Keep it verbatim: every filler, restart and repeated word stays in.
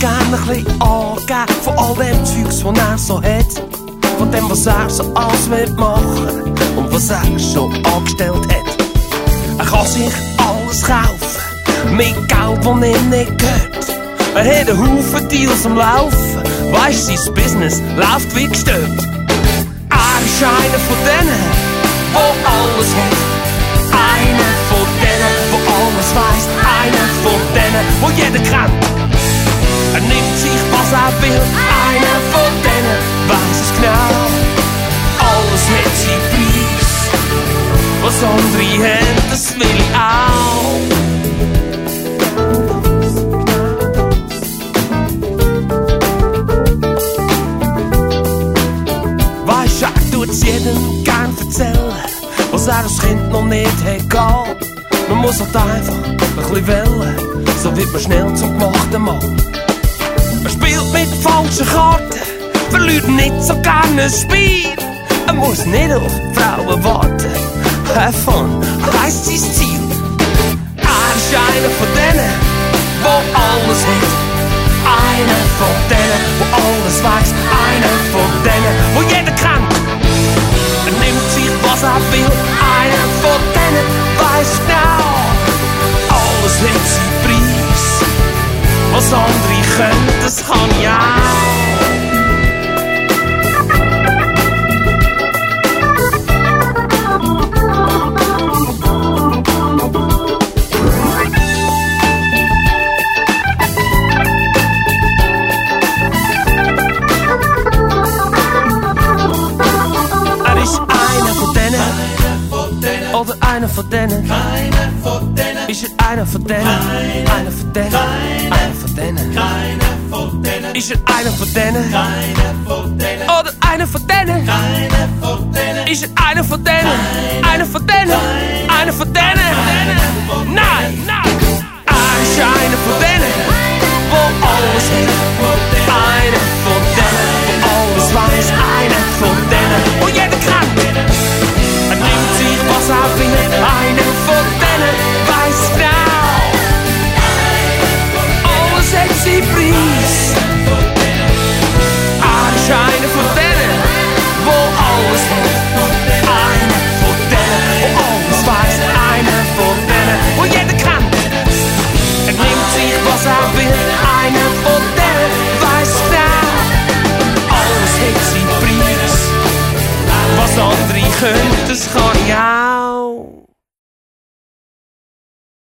gerne ein bisschen angeben von all dem Zeugs, was er so hat. Von dem, was er so alles will machen und was er schon angestellt hat. Er kann sich alles kaufen, mit Geld, das ihm nicht gehört. Er hat einen Haufen Deals am Laufen, weisst, sein Business läuft wie gestört. Er ist einer von denen, der alles hat. Einer von denen, der alles weiss. Einer von denen, der jeder kennt. Er nimmt sich, was er will. Einer von denen weiss es genau. Alles hat seinen Preis. Was andere haben, das will ich auch. Weisst du, er tut's jedem gern erzählen, was er als Kind noch nicht hat gehabt. Man muss halt einfach ein bisschen wählen, so wird man schnell zum gemachten Mann. Er spielt mit falschen Karten, verliert nicht so gerne ein Spiel. Er muss nicht auf Frauen warten, have fun heisst sein Ziel. Er ist einer von denen, der alles hat. Einer von denen, der alles weiss. Einer von denen, der jeder kennt. Er nimmt sich, was er will. Einer von denen weiss genau. Alles hat seinen Preis. Was andere können, das kann ich auch. Oder einer von denen, keiner von denen, ist er einer von denen, einer von denen, einer von denen, keiner von denen, ist er einer von denen, keiner von denen, oder einer von denen, keiner von denen, ist er einer von denen, einer von denen, einer von denen, nein, nein, er ist einer von denen, wo alles hat, einer von denen, wo alles weiß, einer von denen, wo jeder kann. Er nimmt sich, was er will, einer von denen weiss genau. Alles hat seinen Preis. Er ist einer von denen, wo alles hat. Einer von denen, wo alles weiss. Einer von denen, wo jeder kennt. Er nimmt sich, was er will, einer von denen weiss genau. Alles hat seinen Preis. Was andere können, das kann ich auch.